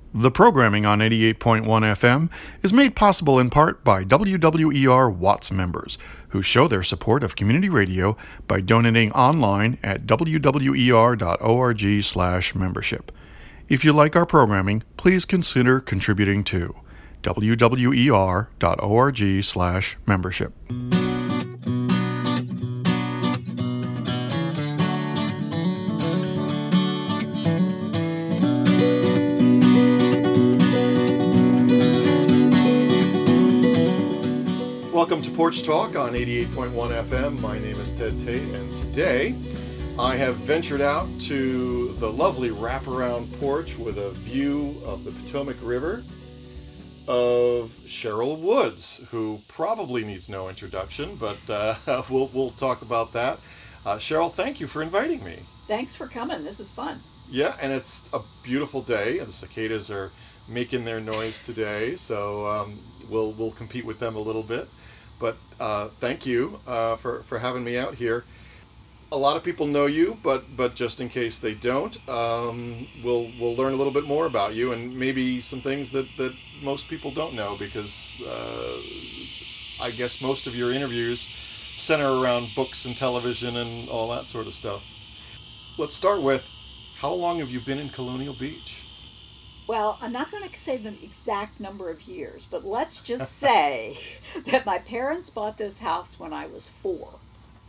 The programming on 88.1 FM is made possible in part by WWER Watts members, who show their support of community radio by donating online at wwer.org/membership. If you like our programming, please consider contributing to wwer.org/membership. Welcome to Porch Talk on 88.1 FM. My name is Ted Tate, and today I have ventured out to the lovely wraparound porch with a view of the Potomac River of Cheryl Woods, who probably needs no introduction, but we'll talk about that. Cheryl, thank you for inviting me. Thanks for coming. This is fun. Yeah, and it's a beautiful day. The cicadas are making their noise today, so we'll compete with them a little bit. But thank you for having me out here. A lot of people know you, but just in case they don't, we'll learn a little bit more about you and maybe some things that most people don't know, because I guess most of your interviews center around books and television and all that sort of stuff. Let's start with, how long have you been in Colonial Beach? Well, I'm not going to say the exact number of years, but let's just say that my parents bought this house when I was 4.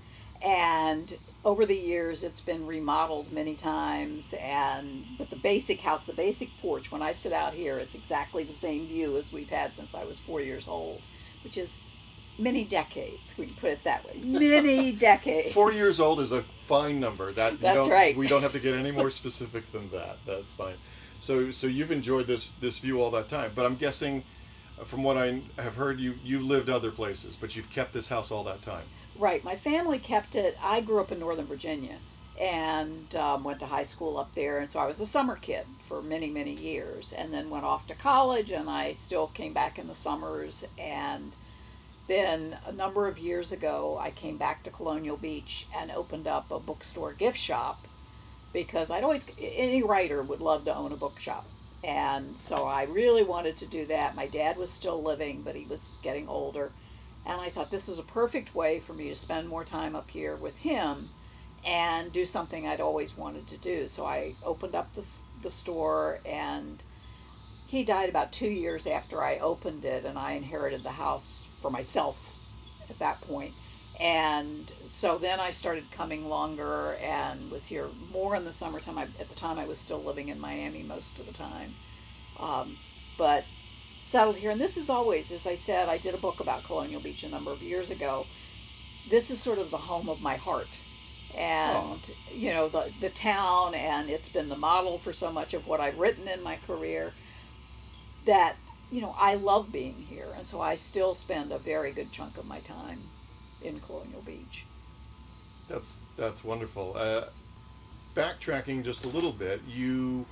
And over the years, it's been remodeled many times. But the basic house, the basic porch, when I sit out here, it's exactly the same view as we've had since I was 4 years old, which is many decades. We can put it that way. Many decades. 4 years old is a fine number. That's right. We don't have to get any more specific than that. That's fine. So you've enjoyed this view all that time, but I'm guessing, from what I have heard, you've lived other places, but you've kept this house all that time. Right. My family kept it. I grew up in Northern Virginia and went to high school up there, and so I was a summer kid for many, many years, and then went off to college, and I still came back in the summers, and then a number of years ago, I came back to Colonial Beach and opened up a bookstore gift shop, because any writer would love to own a bookshop. And so I really wanted to do that. My dad was still living, but he was getting older. And I thought this is a perfect way for me to spend more time up here with him and do something I'd always wanted to do. So I opened up the store, and he died about 2 years after I opened it, and I inherited the house for myself at that point. And so then I started coming longer and was here more in the summertime. At the time, I was still living in Miami most of the time. But settled here. And this is always, as I said, I did a book about Colonial Beach a number of years ago. This is sort of the home of my heart. And, the town, and it's been the model for so much of what I've written in my career, that, I love being here. And so I still spend a very good chunk of my time in Colonial Beach. That's wonderful. Backtracking just a little bit, you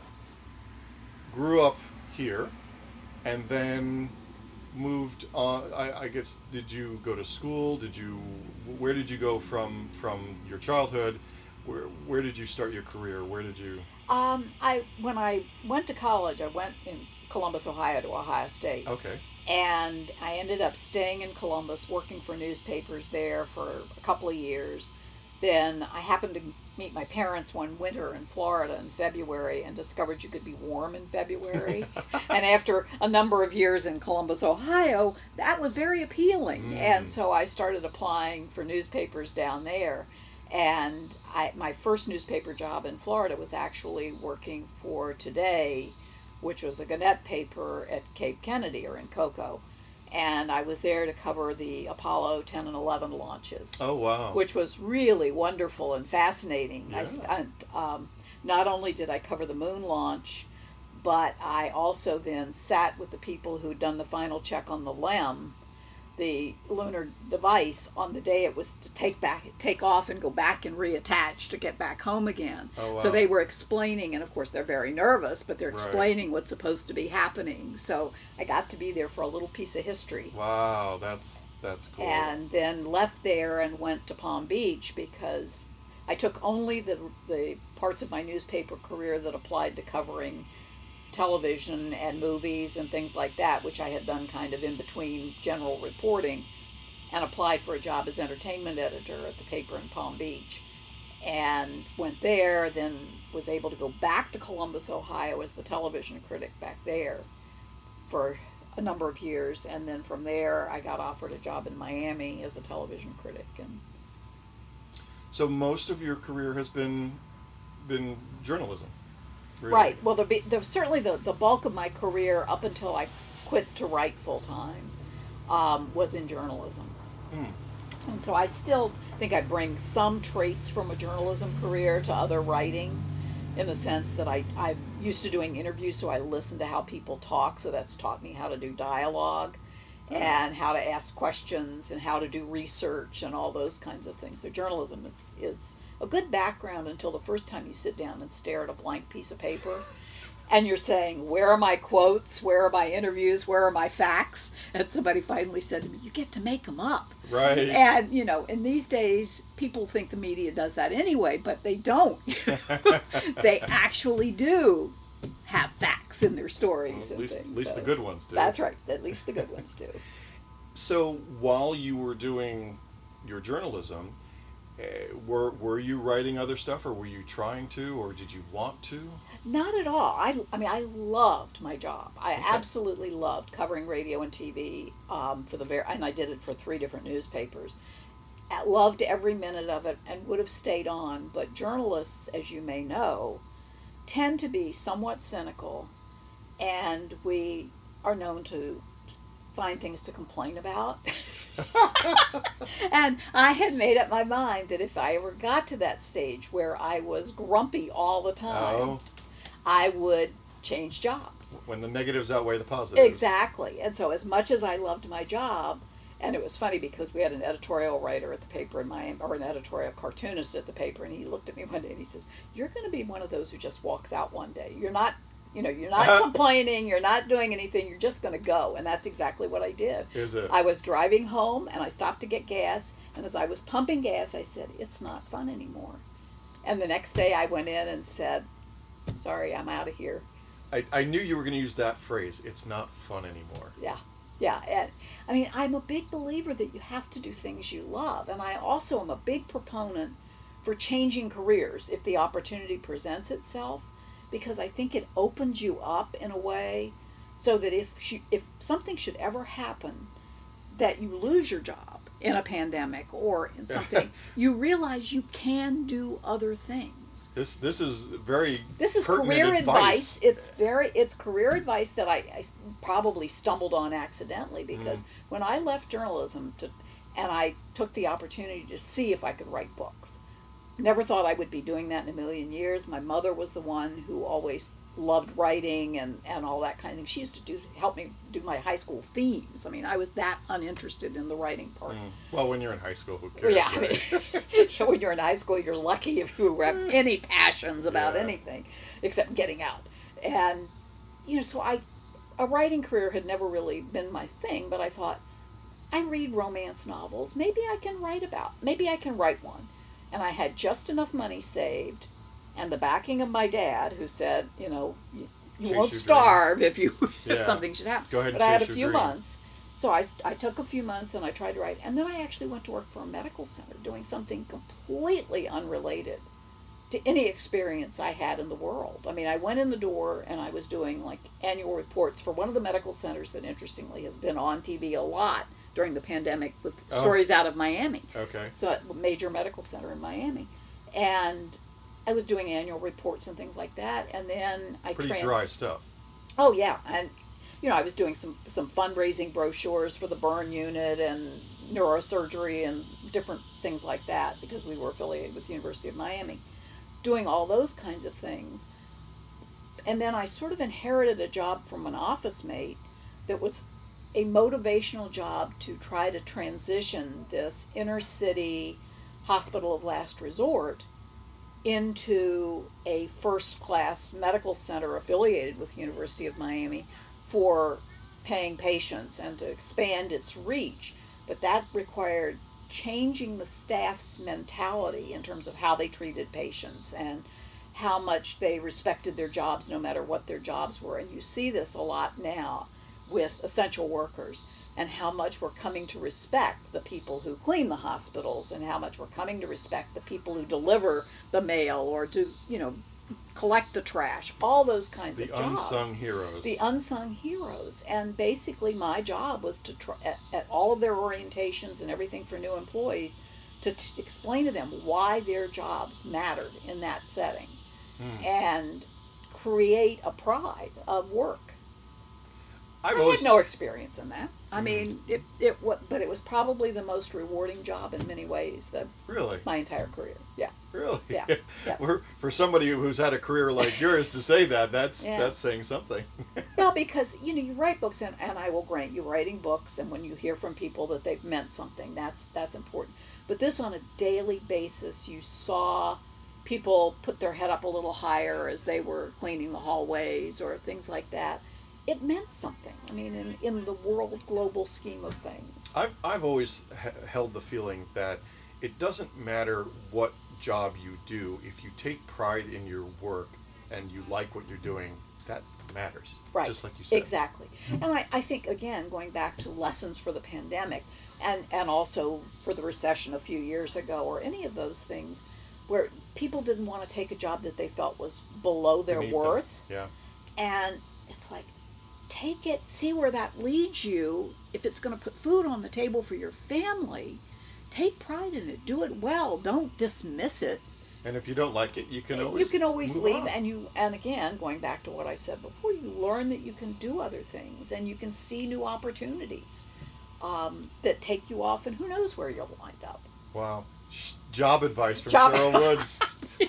grew up here and then moved on. I guess, did you go to school? Where did you go from your childhood? Where did you start your career? Where did you? When I went to college, I went in Columbus, Ohio, to Ohio State. Okay. And I ended up staying in Columbus, working for newspapers there for a couple of years. Then I happened to meet my parents one winter in Florida in February and discovered you could be warm in February. And after a number of years in Columbus, Ohio, that was very appealing. And so I started applying for newspapers down there. And my first newspaper job in Florida was actually working for Today, which was a Gannett paper at Cape Kennedy, or in Cocoa. And I was there to cover the Apollo 10 and 11 launches. Oh, wow. Which was really wonderful and fascinating. Yeah. I spent, not only did I cover the moon launch, but I also then sat with the people who'd done the final check on the LEM, the lunar device, on the day it was to take off and go back and reattach to get back home again. Oh, wow. So they were explaining, and of course they're very nervous, but they're Right. explaining what's supposed to be happening. So I got to be there for a little piece of history. Wow, that's cool. And then left there and went to Palm Beach, because I took only the parts of my newspaper career that applied to covering television and movies and things like that, which I had done kind of in between general reporting, and applied for a job as entertainment editor at the paper in Palm Beach. And went there, then was able to go back to Columbus, Ohio as the television critic back there for a number of years. And then from there, I got offered a job in Miami as a television critic. And so most of your career has been journalism. Really. Right. Well, certainly the bulk of my career up until I quit to write full time was in journalism. And so I still think I bring some traits from a journalism career to other writing, in the sense that I'm used to doing interviews, so I listen to how people talk, so that's taught me how to do dialogue and how to ask questions and how to do research and all those kinds of things. So journalism is a good background until the first time you sit down and stare at a blank piece of paper and you're saying, where are my quotes? Where are my interviews? Where are my facts? And somebody finally said to me, you get to make them up. Right. And, in these days, people think the media does that anyway, but they don't. They actually do have facts in their stories. Well, at least the good ones do. That's right. At least the good ones do. So while you were doing your journalism, were you writing other stuff, or were you trying to, or did you want to? Not at all. I mean, I loved my job. I absolutely loved covering radio and TV and I did it for 3 different newspapers. I loved every minute of it and would have stayed on. But journalists, as you may know, tend to be somewhat cynical, and we are known to find things to complain about. And I had made up my mind that if I ever got to that stage where I was grumpy all the time, I would change jobs. When the negatives outweigh the positives. Exactly. And so as much as I loved my job, and it was funny because we had an editorial writer at the paper in Miami, or an editorial cartoonist at the paper, and he looked at me one day and he says, you're going to be one of those who just walks out one day. You're not complaining, you're not doing anything, you're just going to go. And that's exactly what I did. Is it? I was driving home and I stopped to get gas, and as I was pumping gas, I said, it's not fun anymore. And the next day I went in and said, sorry, I'm out of here. I knew you were going to use that phrase, it's not fun anymore. Yeah. And I mean, I'm a big believer that you have to do things you love. And I also am a big proponent for changing careers if the opportunity presents itself, because I think it opens you up in a way so that if something should ever happen, that you lose your job in a pandemic or in something, you realize you can do other things. This is very career advice. It's career advice that I probably stumbled on accidentally, because when I left journalism and I took the opportunity to see if I could write books. Never thought I would be doing that in a million years. My mother was the one who always loved writing and all that kind of thing. She used to help me do my high school themes. I mean, I was that uninterested in the writing part. Well, when you're in high school, who cares? Yeah, right? I mean, when you're in high school, you're lucky if you have any passions about anything except getting out. And, so a writing career had never really been my thing, but I thought, I read romance novels. Maybe I can write one. And I had just enough money saved and the backing of my dad, who said, you won't starve if something should happen. Go ahead and but I had a chase few your dream. months. So I took a few months and I tried to write. And then I actually went to work for a medical center doing something completely unrelated to any experience I had in the world. I mean, I went in the door and I was doing like annual reports for one of the medical centers that interestingly has been on TV a lot during the pandemic with stories out of Miami. Okay. So a major medical center in Miami. And I was doing annual reports and things like that. And then I Pretty dry stuff. Oh, yeah. And, I was doing some fundraising brochures for the burn unit and neurosurgery and different things like that, because we were affiliated with the University of Miami, doing all those kinds of things. And then I sort of inherited a job from an office mate that was a motivational job to try to transition this inner city hospital of last resort into a first-class medical center affiliated with the University of Miami for paying patients and to expand its reach. But that required changing the staff's mentality in terms of how they treated patients and how much they respected their jobs no matter what their jobs were. And you see this a lot now with essential workers, and how much we're coming to respect the people who clean the hospitals, and how much we're coming to respect the people who deliver the mail or do, collect the trash, all those kinds of jobs. The unsung heroes. The unsung heroes. And basically my job was to try, at all of their orientations and everything for new employees, to explain to them why their jobs mattered in that setting, and create a pride of work. I had no experience in that. I mean, but it was probably the most rewarding job in many ways. Really? My entire career. Yeah. Really? Yeah. Yeah. For somebody who's had a career like yours to say that's saying something. Well, because you write books, and I will grant you, writing books, and when you hear from people that they've meant something, that's important. But this, on a daily basis, you saw people put their head up a little higher as they were cleaning the hallways or things like that. It meant something. I mean, in the world global scheme of things. I've always held the feeling that it doesn't matter what job you do, if you take pride in your work and you like what you're doing, that matters. Right. Just like you said. Exactly. And I think, again, going back to lessons for the pandemic, and also for the recession a few years ago, or any of those things, where people didn't want to take a job that they felt was below their Beneath worth. them. Yeah. And it's like, take it, see where that leads you. If it's going to put food on the table for your family, take pride in it. Do it well. Don't dismiss it. And if you don't like it, you can always move leave. on. And again, going back to what I said before, you learn that you can do other things, and you can see new opportunities that take you off, and who knows where you'll wind up. Wow. Job advice from Cheryl Woods.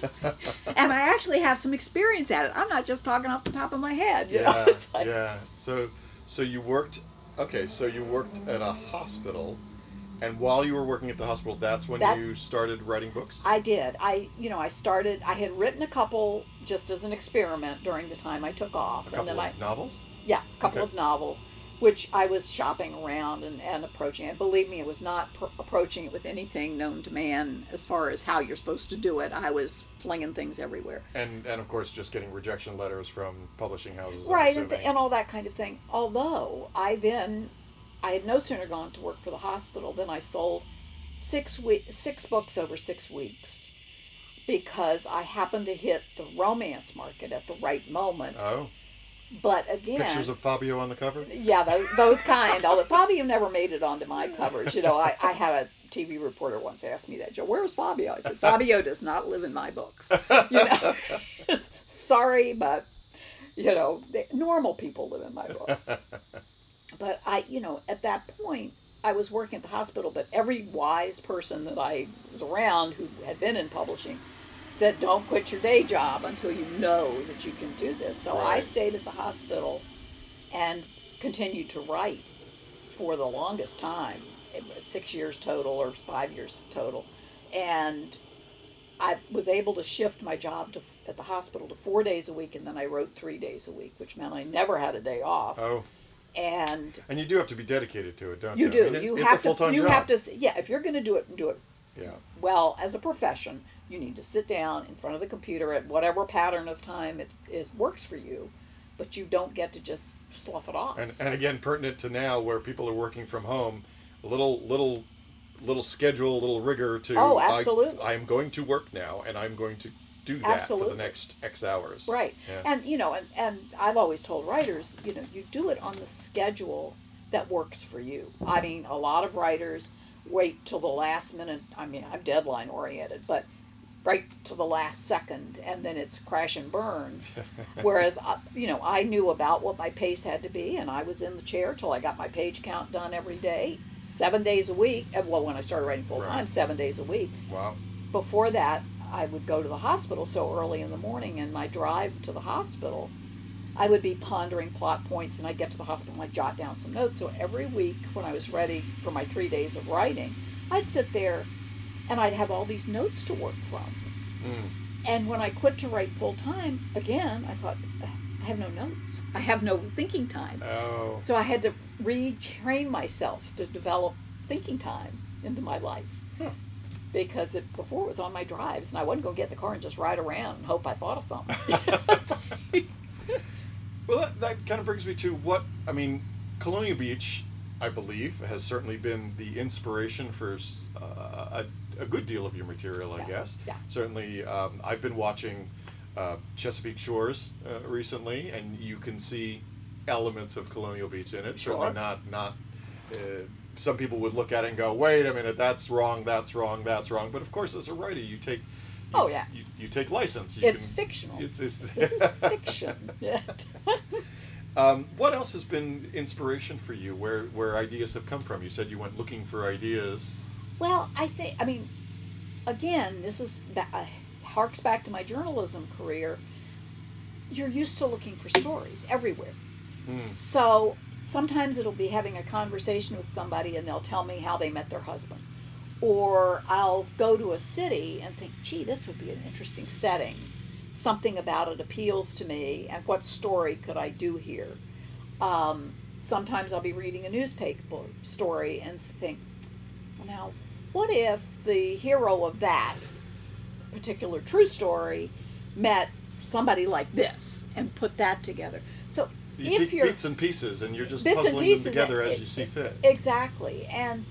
And I actually have some experience at it. I'm not just talking off the top of my head. Yeah. It's like, yeah. So you worked. Okay. So you worked at a hospital, and while you were working at the hospital, that's when you started writing books. I did. I had written a couple just as an experiment during the time I took off. A couple of novels. Yeah, a couple of novels, which I was shopping around and approaching. And believe me, it was not approaching it with anything known to man as far as how you're supposed to do it. I was flinging things everywhere. And of course, just getting rejection letters from publishing houses. Right, and all that kind of thing. Although I had no sooner gone to work for the hospital than I sold 6 books over 6 weeks, because I happened to hit the romance market at the right moment. Oh. But again, pictures of Fabio on the cover? Yeah, those kind. Although Fabio never made it onto my covers. I had a TV reporter once ask me that, Joe, where's Fabio? I said, Fabio does not live in my books. Sorry, but normal people live in my books. But at that point, I was working at the hospital, but every wise person that I was around who had been in publishing said, don't quit your day job until you know that you can do this. So right. I stayed at the hospital and continued to write for the longest time, 6 years total or 5 years total. And I was able to shift my job at the hospital to 4 days a week, and then I wrote 3 days a week, which meant I never had a day off. Oh. And you do have to be dedicated to it, don't you? You do. I mean, it's a full-time job. You have to, if you're going to do it, do it yeah. well as a profession. You need to sit down in front of the computer at whatever pattern of time it works for you, but you don't get to just slough it off. And again, pertinent to now where people are working from home, a little schedule, a little rigor to. Oh, absolutely. I am going to work now, and I'm going to do that for the next X hours. Right. Yeah. And I've always told writers, you do it on the schedule that works for you. I mean, a lot of writers wait till the last minute. I mean, I'm deadline oriented, but right to the last second, and then it's crash and burn. Whereas, I knew about what my pace had to be, and I was in the chair till I got my page count done every day, 7 days a week. Well, when I started writing full time, Right. 7 days a week. Wow. Before that, I would go to the hospital so early in the morning, and my drive to the hospital, I would be pondering plot points, and I'd get to the hospital and I'd jot down some notes. So every week when I was ready for my 3 days of writing, I'd sit there and I'd have all these notes to work from. And when I quit to write full time, again, I thought, I have no notes. I have no thinking time. Oh. So I had to retrain myself to develop thinking time into my life. Huh. because before it was on my drives, and I wasn't going to get in the car and just ride around and hope I thought of something. Well, that kind of brings me to Colonial Beach, I believe, has certainly been the inspiration for a good deal of your material, I guess. Yeah. Certainly, I've been watching Chesapeake Shores recently, and you can see elements of Colonial Beach in it. Sure. Certainly not some people would look at it and go, wait a minute, that's wrong. But of course, as a writer, you take you take license. It's fictional. This is fiction. Yeah. What else has been inspiration for you? Where ideas have come from? You said you went looking for ideas. Well, again, this harks back to my journalism career. You're used to looking for stories everywhere. So sometimes it'll be having a conversation with somebody and they'll tell me how they met their husband. Or I'll go to a city and think, gee, this would be an interesting setting. Something about it appeals to me, and what story could I do here? Sometimes I'll be reading a newspaper story and think, well, now, what if the hero of that particular true story met somebody like this and put that together? So you take bits and pieces, and you're just puzzling them together as you see fit. Exactly, and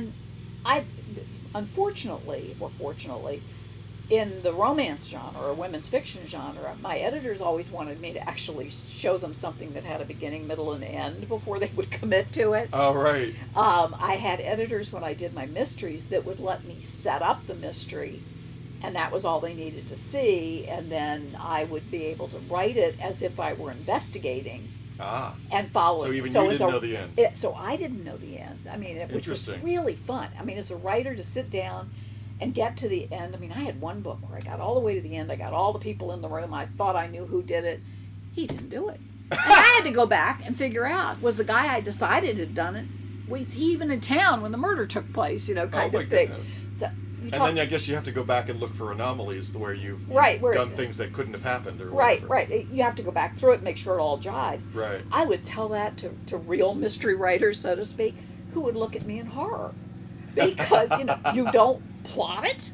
I, unfortunately or fortunately, in the romance genre or women's fiction genre, my editors always wanted me to actually show them something that had a beginning, middle, and end before they would commit to it. Oh, right. I had editors when I did my mysteries that would let me set up the mystery, and that was all they needed to see, and then I would be able to write it as if I were investigating. And following. So even you didn't know the end. So I didn't know the end. Which was Interesting. really fun. As a writer, to sit down and get to the end. I had one book where I got all the way to the end. I got all the people in the room. I thought I knew who did it. He didn't do it. And I had to go back and figure out, was the guy I decided had done it, was he even in town when the murder took place, kind of thing. Goodness. So, then I guess you have to go back and look for anomalies where you've done things that couldn't have happened or whatever. Right. You have to go back through it and make sure it all jives. Right. I would tell that to real mystery writers, so to speak, who would look at me in horror. Because, you don't plot it?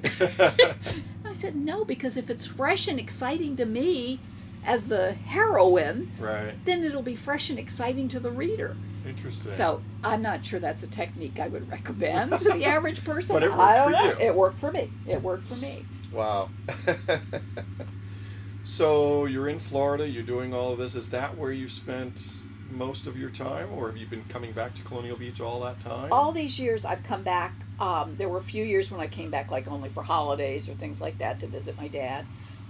I said, no, because if it's fresh and exciting to me as the heroine, then it'll be fresh and exciting to the reader. Interesting. So I'm not sure that's a technique I would recommend to the average person. But it worked for you. It worked for me. It worked for me. Wow. So you're in Florida, you're doing all of this. Is that where you spent most of your time, or have you been coming back to Colonial Beach all that time? All these years I've come back. There were a few years when I came back like only for holidays or things like that to visit my dad.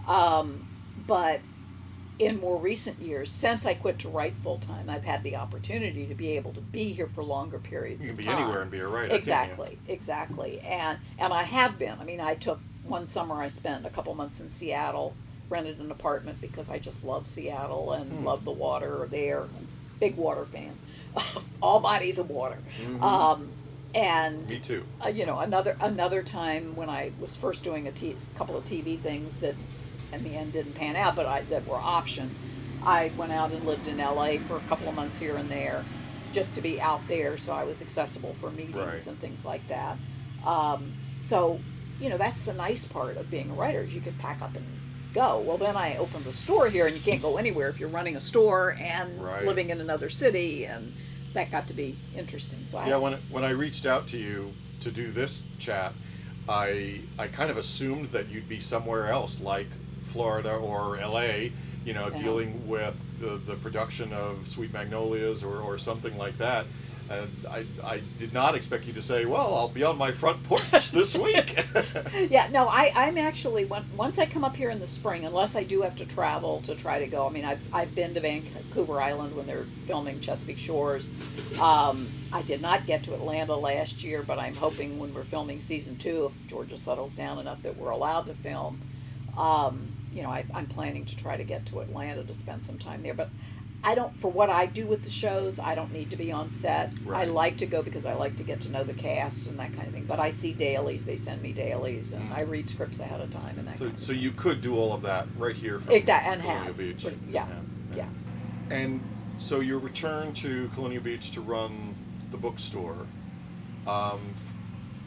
But in more recent years, since I quit to write full-time, I've had the opportunity to be able to be here for longer periods of time. You can be anywhere and be a writer. Exactly. And I have been. I took one summer, I spent a couple months in Seattle, rented an apartment because I just love Seattle and love the water there. Big water fan. All bodies of water. Mm-hmm. And me too. Another time when I was first doing a couple of TV things that in the end didn't pan out, but that were optioned. I went out and lived in LA for a couple of months here and there, just to be out there, so I was accessible for meetings and things like that. So that's the nice part of being a writer, is you can pack up and go. Well, then I opened a store here, and you can't go anywhere if you're running a store and living in another city, and that got to be interesting. So when I reached out to you to do this chat, I kind of assumed that you'd be somewhere else, like Florida or LA, dealing with the production of Sweet Magnolias or something like that. And I did not expect you to say, well, I'll be on my front porch this week. I'm actually, once I come up here in the spring, unless I do have to travel to try to go. I've been to Vancouver Island when they're filming Chesapeake Shores. I did not get to Atlanta last year, but I'm hoping when we're filming season 2, if Georgia settles down enough that we're allowed to film, I'm planning to try to get to Atlanta to spend some time there. But for what I do with the shows, I don't need to be on set. I like to go because I like to get to know the cast and that kind of thing. But I see dailies, they send me dailies, and I read scripts ahead of time and that kind of thing. So you could do all of that right here from Colonial Beach. Yeah. And so your return to Colonial Beach to run the bookstore,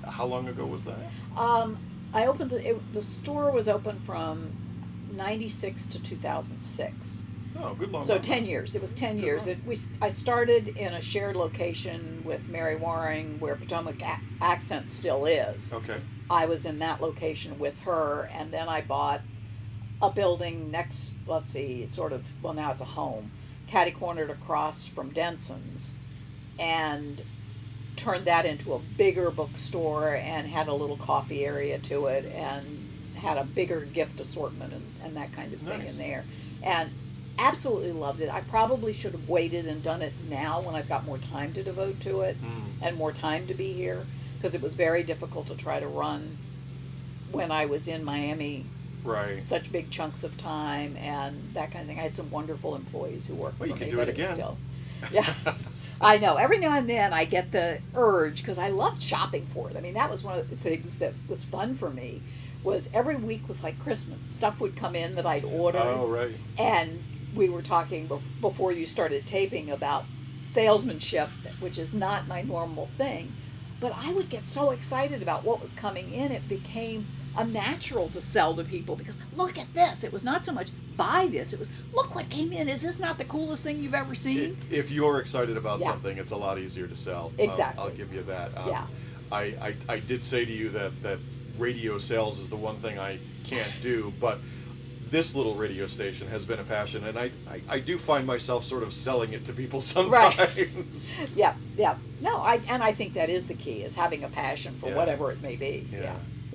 how long ago was that? I opened the store was open from 96 to 2006. Oh, good long. So run. 10 years. It was 10 years. run. I started in a shared location with Mary Waring where Potomac Accent still is. Okay. I was in that location with her, and then I bought a building next, let's see, it's sort of, well, now it's a home, catty-cornered across from Denson's, and turned that into a bigger bookstore and had a little coffee area to it and had a bigger gift assortment and that kind of thing Nice. in there. And absolutely loved it. I probably should have waited and done it now when I've got more time to devote to it and more time to be here, because it was very difficult to try to run when I was in Miami Right. such big chunks of time and that kind of thing. I had some wonderful employees who worked Well, for you me. can do but it again. Still, yeah, I know. Every now and then I get the urge, because I loved shopping for it. I mean, that was one of the things that was fun for me. Was every week was like Christmas. Stuff would come in that I'd ordered. Oh, right. And we were talking before you started taping about salesmanship, which is not my normal thing. But I would get so excited about what was coming in, it became a natural to sell to people, because look at this. It was not so much buy this. It was, look what came in. Is this not the coolest thing you've ever seen? If you're excited about Yeah. something, it's a lot easier to sell. Exactly. I'll give you that. Yeah. I did say to you that radio sales is the one thing I can't do, but this little radio station has been a passion, and I do find myself sort of selling it to people sometimes. Right. Yeah, yeah. No, I think that is the key, is having a passion for Yeah. whatever it may be. Yeah. Yeah.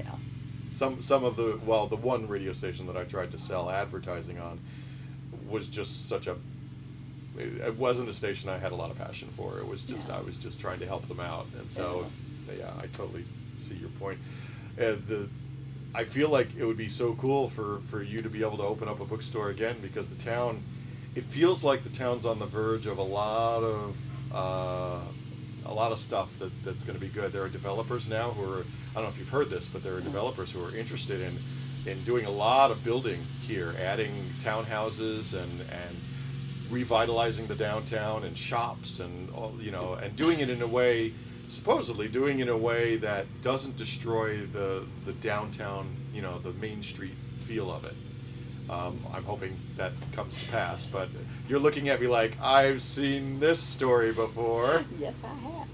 Some of the one radio station that I tried to sell advertising on was just such a, it wasn't a station I had a lot of passion for. It was just, Yeah. I was just trying to help them out, and so yeah, I totally see your point. I feel like it would be so cool for you to be able to open up a bookstore again, because the town, it feels like the town's on the verge of a lot of stuff that's going to be good. There are developers now who are, I don't know if you've heard this, but there are developers who are interested in doing a lot of building here, adding townhouses and revitalizing the downtown and shops and all, and doing it in a way, supposedly doing it in a way that doesn't destroy the downtown, the Main Street feel of it. I'm hoping that comes to pass, but you're looking at me like, I've seen this story before. Yes, I have.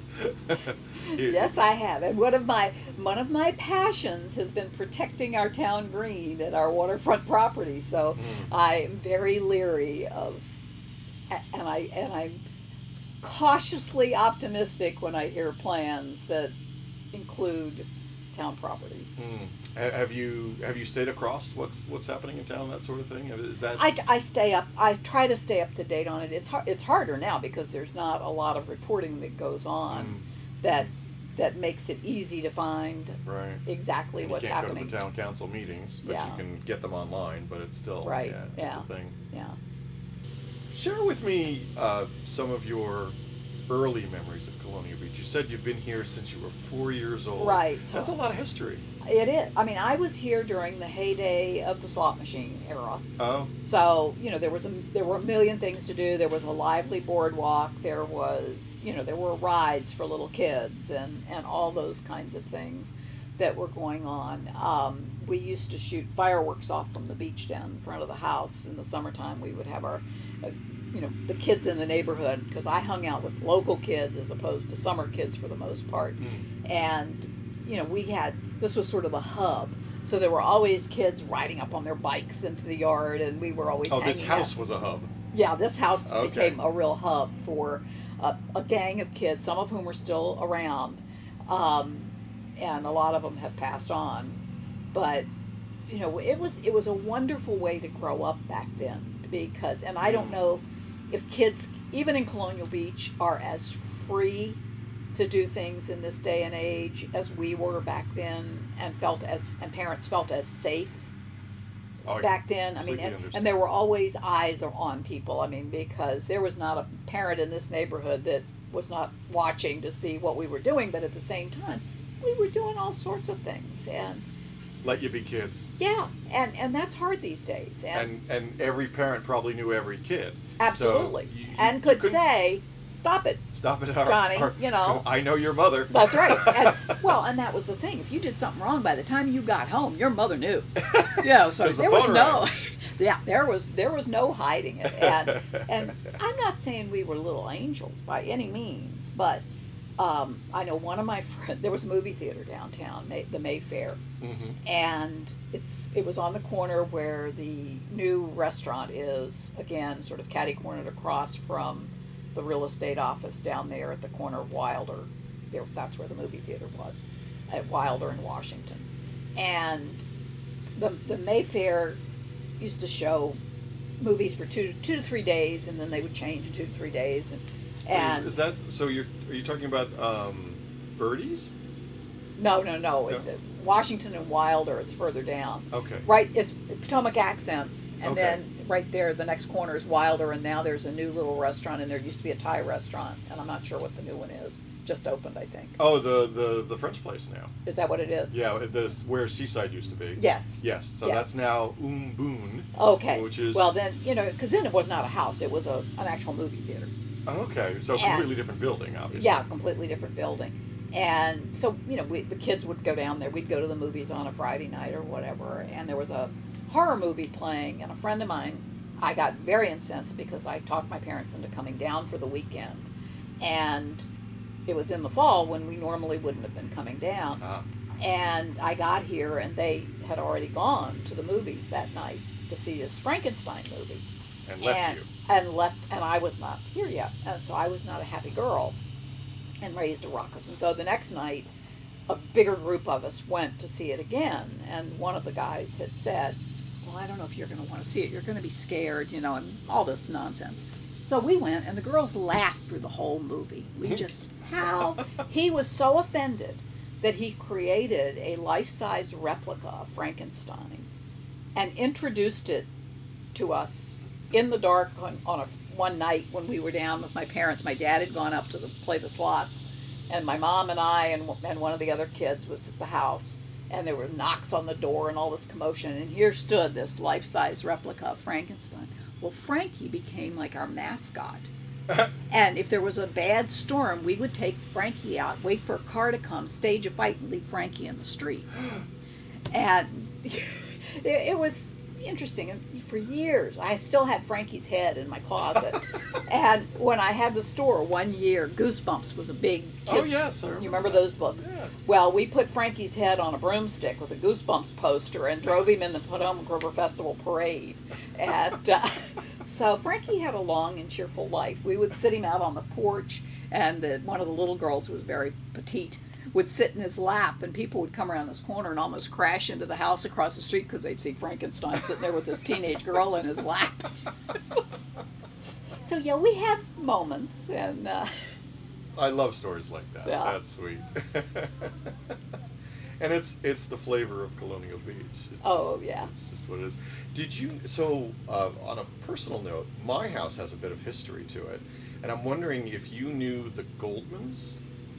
Yes, I have. And one of my passions has been protecting our town green and our waterfront property. So I'm very leery of, and I'm cautiously optimistic when I hear plans that include town property. Have you stayed across what's happening in town, that sort of thing? Is that I stay up. I try to stay up to date on it. It's harder now because there's not a lot of reporting that goes on that makes it easy to find right? exactly And what's you can't happening. go to the town council meetings, but Yeah. you can get them online. But it's still Right, it's yeah. a thing. Yeah. Share with me some of your early memories of Colonial Beach. You said you've been here since you were 4 years old. Right. So That's a lot of history. it is. I mean, I was here during the heyday of the slot machine era. Oh. So, there were a million things to do. There was a lively boardwalk. There was, there were rides for little kids and all those kinds of things that were going on. We used to shoot fireworks off from the beach down in front of the house in the summertime. We would have our, the kids in the neighborhood, because I hung out with local kids as opposed to summer kids for the most part. And, this was sort of a hub. So there were always kids riding up on their bikes into the yard, and we were always Oh, this hanging out. house was a hub. Yeah, this house Okay. became a real hub for a gang of kids, some of whom are still around, and a lot of them have passed on. But it was a wonderful way to grow up back then, because, and I don't know if kids, even in Colonial Beach, are as free to do things in this day and age as we were back then, and parents felt as safe back then. I mean, and there were always eyes on people. I mean, because there was not a parent in this neighborhood that was not watching to see what we were doing, but at the same time, we were doing all sorts of things. And Let you be kids. yeah, and that's hard these days. And every parent probably knew every kid. Absolutely. So you and could couldn't- say, stop it. Stop it, Johnny, you know. I know your mother. That's right. And that was the thing. If you did something wrong, by the time you got home, your mother knew. So there was no, there was no hiding it. And I'm not saying we were little angels by any means, but I know one of my friends. There was a movie theater downtown, the Mayfair, and it was on the corner where the new restaurant is. Again, sort of catty-cornered across from the real estate office down there at the corner of Wilder. That's where the movie theater was, at Wilder and Washington. And the Mayfair used to show movies for 2 to 3 days, and then they would change in 2 to 3 days. And is that so? Are you talking about Birdies? No. Washington and Wilder, it's further down. Okay. Right, it's Potomac Accents, and then right there, the next corner is Wilder, and now there's a new little restaurant, and there used to be a Thai restaurant, and I'm not sure what the new one is. Just opened, I think. Oh, the French place now. Is that what it is? Yeah, where Seaside used to be. Yes. Yes. So that's now Boon. Okay. Which is then because then it was not a house; it was an actual movie theater. Oh, okay, so a completely different building, obviously. Yeah, completely different building. And so, the kids would go down there. We'd go to the movies on a Friday night or whatever, and there was a horror movie playing, and a friend of mine, I got very incensed because I talked my parents into coming down for the weekend. And it was in the fall when we normally wouldn't have been coming down. And I got here, and they had already gone to the movies that night to see this Frankenstein movie. And left you. And I was not here yet. And so I was not a happy girl and raised a ruckus. And so the next night, a bigger group of us went to see it again. And one of the guys had said, well, I don't know if you're going to want to see it. You're going to be scared, and all this nonsense. So we went, and the girls laughed through the whole movie. He was so offended that he created a life-size replica of Frankenstein and introduced it to us in the dark on one night when we were down with my parents. My dad had gone up to play the slots, and my mom and I and one of the other kids was at the house, and there were knocks on the door and all this commotion, and here stood this life-size replica of Frankenstein. Well, Frankie became like our mascot. And if there was a bad storm, we would take Frankie out, wait for a car to come, stage a fight, and leave Frankie in the street. And it was interesting. And for years, I still had Frankie's head in my closet. And when I had the store 1 year, Goosebumps was a big kids. Oh, yes. I remember those books? Yeah. Well, we put Frankie's head on a broomstick with a Goosebumps poster and drove him in the Potomac River Festival parade. And so Frankie had a long and cheerful life. We would sit him out on the porch, and one of the little girls, who was very petite, would sit in his lap, and people would come around this corner and almost crash into the house across the street because they'd see Frankenstein sitting there with this teenage girl in his lap. So yeah, we had moments, and I love stories like that. Yeah. That's sweet. And it's the flavor of Colonial Beach. It's just what it is. Did you, so on a personal note, my house has a bit of history to it, and I'm wondering if you knew the Goldmans?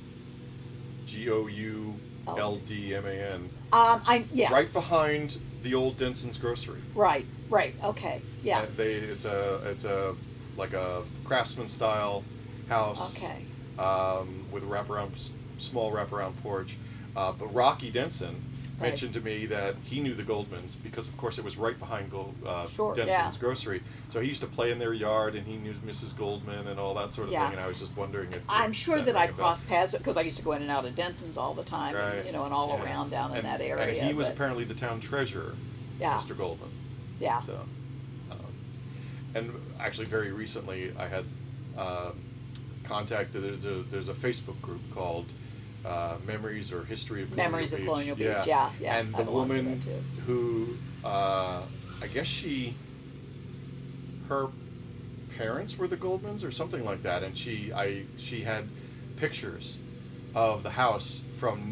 Gouldman. Yes. Right behind the old Denson's Grocery. Right, okay, yeah. It's a like a craftsman style house. Okay. With a small wraparound porch. But Rocky Denson mentioned to me that he knew the Goldmans because, of course, it was right behind Denson's Grocery. So he used to play in their yard, and he knew Mrs. Goldman and all that sort of thing. And I was just wondering if I'm sure that I crossed paths because I used to go in and out of Denson's all the time, right. and all around down in that area. And he was apparently the town treasurer, Mr. Goldman. Yeah. So, and actually, very recently, I had contacted. There's a Facebook group called Memories or History of Colonial Beach. Colonial Beach, yeah. And the woman who, I guess her parents were the Goldmans or something like that, and she had pictures of the house from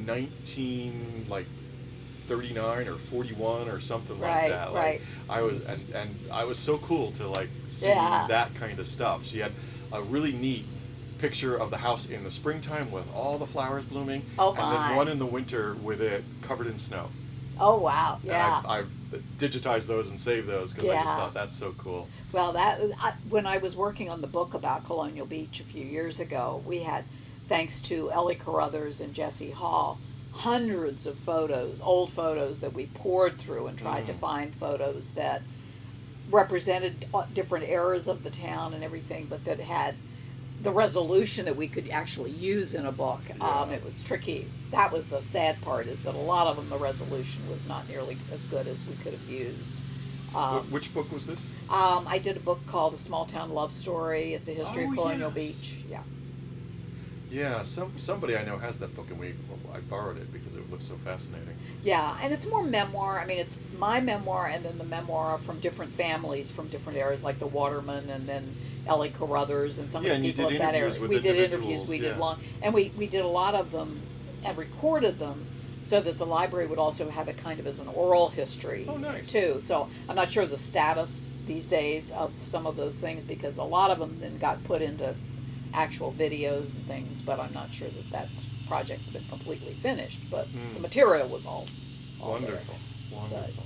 1939 or 41 or something like that. Right. I was so cool to see that kind of stuff. She had a really neat picture of the house in the springtime with all the flowers blooming, and then one in the winter with it covered in snow. Oh wow! Yeah. And I've digitized those and saved those because I just thought that's so cool. Well, when I was working on the book about Colonial Beach a few years ago, we had, thanks to Ellie Carruthers and Jesse Hall, hundreds of photos, old photos that we poured through and tried to find photos that represented different eras of the town and everything, but that had the resolution that we could actually use in a book. Yeah. It was tricky. That was the sad part, is that a lot of them, the resolution was not nearly as good as we could have used. Which book was this? I did a book called A Small Town Love Story. It's a history of Colonial yes. Beach. Yeah. Yeah, somebody I know has that book, and I borrowed it because it looked so fascinating. Yeah, and it's more memoir. I mean, it's my memoir and then the memoir from different families from different eras, like the Waterman and then Ellie Carruthers and some of the people of that era. We did interviews. We did long, and we did a lot of them and recorded them so that the library would also have it kind of as an oral history. Oh, nice. Too. So I'm not sure the status these days of some of those things, because a lot of them then got put into actual videos and things, but I'm not sure that project's been completely finished, but the material was all wonderful. there. Wonderful.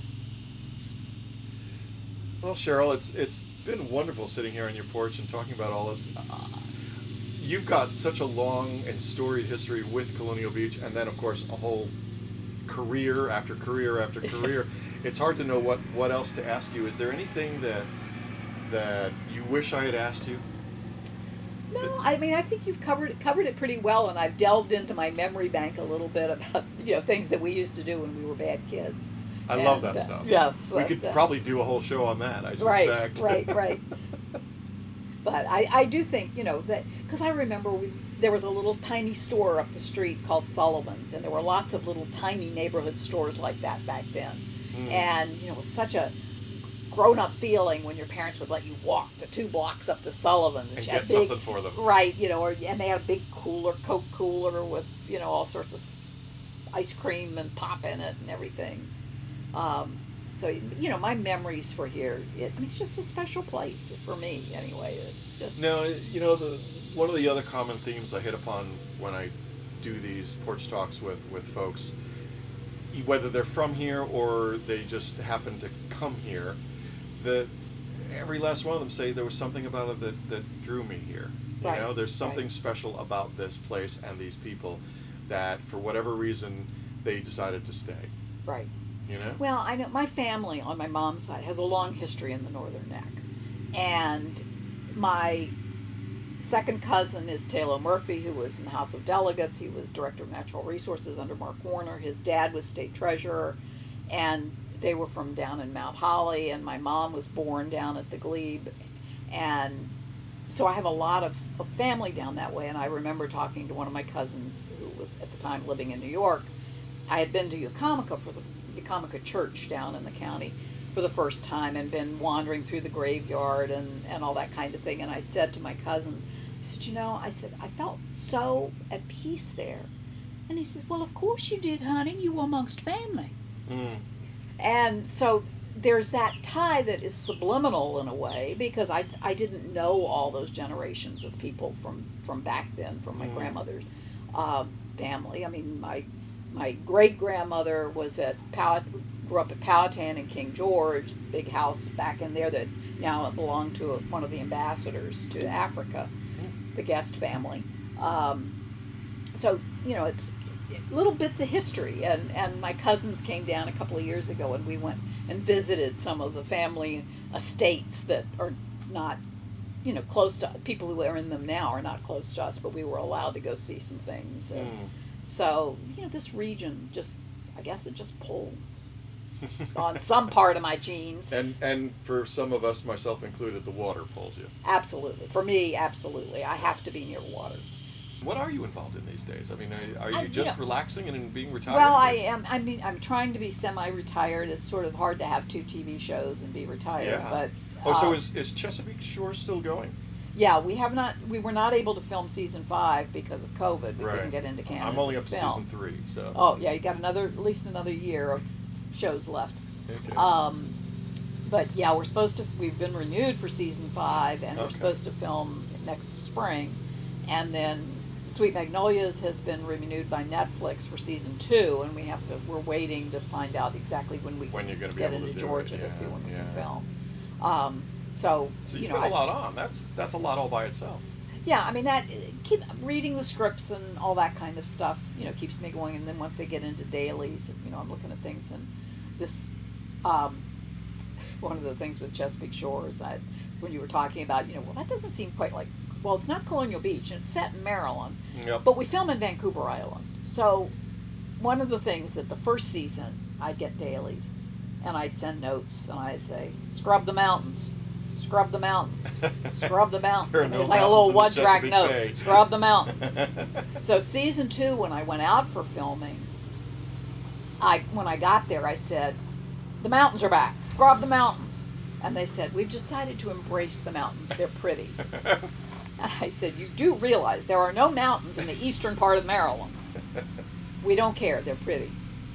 Well, Cheryl, it's been wonderful sitting here on your porch and talking about all this. You've got such a long and storied history with Colonial Beach, and then, of course, a whole career after career after career. It's hard to know what else to ask you. Is there anything that you wish I had asked you? No, I mean, I think you've covered it pretty well, and I've delved into my memory bank a little bit about things that we used to do when we were bad kids. I love that stuff. Yes, we could probably do a whole show on that, I suspect. Right. But I do think that, because I remember there was a little tiny store up the street called Sullivan's, and there were lots of little tiny neighborhood stores like that back then, and it was such a grown-up feeling when your parents would let you walk the 2 blocks up to Sullivan's and get something for them. Right, and they had a big cooler, Coke cooler with all sorts of ice cream and pop in it and everything. So my memories for here, it's just a special place for me anyway. It's just now one of the other common themes I hit upon when I do these porch talks with folks, whether they're from here or they just happen to come here, that every last one of them say there was something about it that drew me here. Right. There's something special about this place and these people that, for whatever reason, they decided to stay. Right. Well, I know my family on my mom's side has a long history in the Northern Neck, and my second cousin is Taylor Murphy, who was in the House of Delegates. He was Director of Natural Resources under Mark Warner. His dad was State Treasurer, and they were from down in Mount Holly, and my mom was born down at the Glebe, and so I have a lot of family down that way. And I remember talking to one of my cousins who was at the time living in New York. I had been to Ucomica for the Ucomica Church down in the county for the first time, and been wandering through the graveyard and all that kind of thing. And I said to my cousin, I said, I felt so at peace there. And he says, well, of course you did, honey. You were amongst family. And so there's that tie that is subliminal in a way, because I didn't know all those generations of people from back then, from my grandmother's family. I mean, my great-grandmother was grew up at Powhatan and King George, big house back in there that now belonged to one of the ambassadors to Africa, the Guest family. So, it's little bits of history. And my cousins came down a couple of years ago, and we went and visited some of the family estates that are not, close to people who are in them now are not close to us, but we were allowed to go see some things. And so, this region I guess it just pulls on some part of my genes. And for some of us, myself included, the water pulls you. Absolutely. For me, absolutely. I have to be near water. What are you involved in these days? I mean, are you just relaxing and being retired? Well, I am. I mean, I'm trying to be semi-retired. It's sort of hard to have 2 TV shows and be retired. Yeah. But so is Chesapeake Shore still going? Yeah, we were not able to film season 5 because of COVID. We couldn't get into Canada. I'm only up to film. season 3, so. Oh yeah, you got at least another year of shows left. Okay. But yeah, we've been renewed for season 5, and we're Okay. supposed to film next spring, and then Sweet Magnolias has been renewed by Netflix for season 2, and we're waiting to find out exactly when When you're going to be get able to into do Georgia it. to see when we Yeah. can film. So you put a lot on. That's a lot all by itself. Yeah, I mean that keep reading the scripts and all that kind of stuff, keeps me going. And then once I get into dailies, I'm looking at things. And this, one of the things with Chesapeake Shores, when you were talking about, well, that doesn't seem quite like. Well, it's not Colonial Beach, and it's set in Maryland, yep. But we film in Vancouver Island. So one of the things that the first season I'd get dailies, and I'd send notes, and I'd say, scrub the mountains. Scrub the mountains. Scrub the mountains. There are no it's like a little one-track note. Bay. Scrub the mountains. So season 2, when I went out for filming, when I got there, I said, the mountains are back. Scrub the mountains. And they said, we've decided to embrace the mountains. They're pretty. And I said, you do realize there are no mountains in the eastern part of Maryland. We don't care. They're pretty.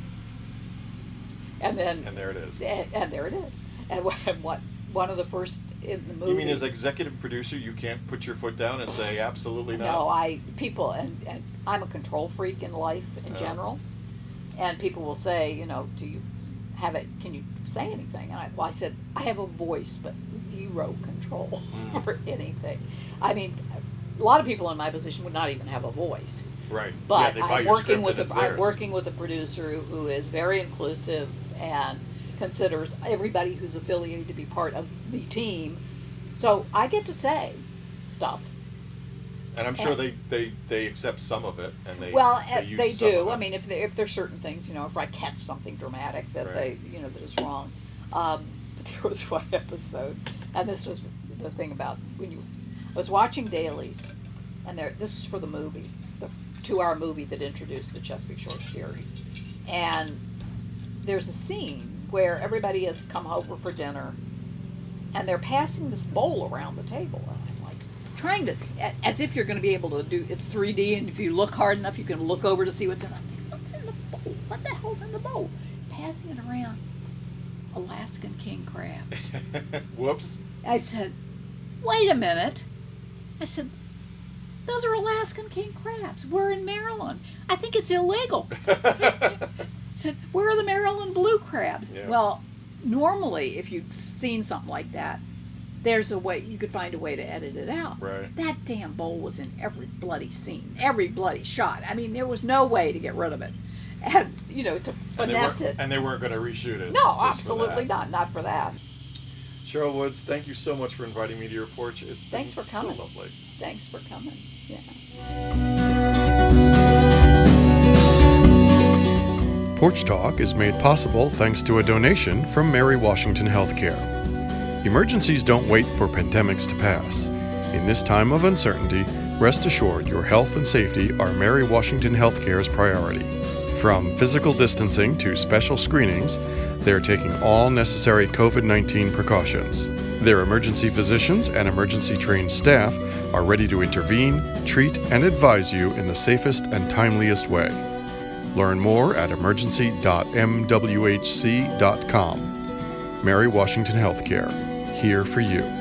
And then... And there it is. And there it is. And what... One of the first in the movie. You mean as executive producer, you can't put your foot down and say absolutely not? No, people, and I'm a control freak in life in general, and people will say, do you have it? Can you say anything? And I said I have a voice, but zero control over anything. I mean, a lot of people in my position would not even have a voice. Right. But yeah, I'm working with a producer who is very inclusive and considers everybody who's affiliated to be part of the team. So I get to say stuff. And I'm sure they accept some of it, and they use they some do. of it. I mean, if there's certain things, if I catch something dramatic that right. that is wrong. But there was one episode, and this was the thing about I was watching dailies, and this was for the movie, the 2-hour movie that introduced the Chesapeake Shores series, and there's a scene where everybody has come over for dinner, and they're passing this bowl around the table. And I'm like, trying to, as if you're going to be able to do, it's 3D, and if you look hard enough, you can look over to see what's in it. What's in the bowl? What the hell's in the bowl? Passing it around, Alaskan king crab. Whoops. I said, wait a minute. I said, those are Alaskan king crabs. We're in Maryland. I think it's illegal. Said, where are the Maryland blue crabs? Yeah. Well, normally, if you'd seen something like that, there's a way, you could find a way to edit it out. Right. That damn bowl was in every bloody scene, every bloody shot. I mean, there was no way to get rid of it. And, to finesse it. And they weren't going to reshoot it. No, absolutely not. Not for that. Cheryl Woods, thank you so much for inviting me to your porch. It's been Thanks for coming. so lovely. Thanks for coming. Yeah. Porch Talk is made possible thanks to a donation from Mary Washington Healthcare. Emergencies don't wait for pandemics to pass. In this time of uncertainty, rest assured your health and safety are Mary Washington Healthcare's priority. From physical distancing to special screenings, they're taking all necessary COVID-19 precautions. Their emergency physicians and emergency-trained staff are ready to intervene, treat, and advise you in the safest and timeliest way. Learn more at emergency.mwhc.com. Mary Washington Healthcare, here for you.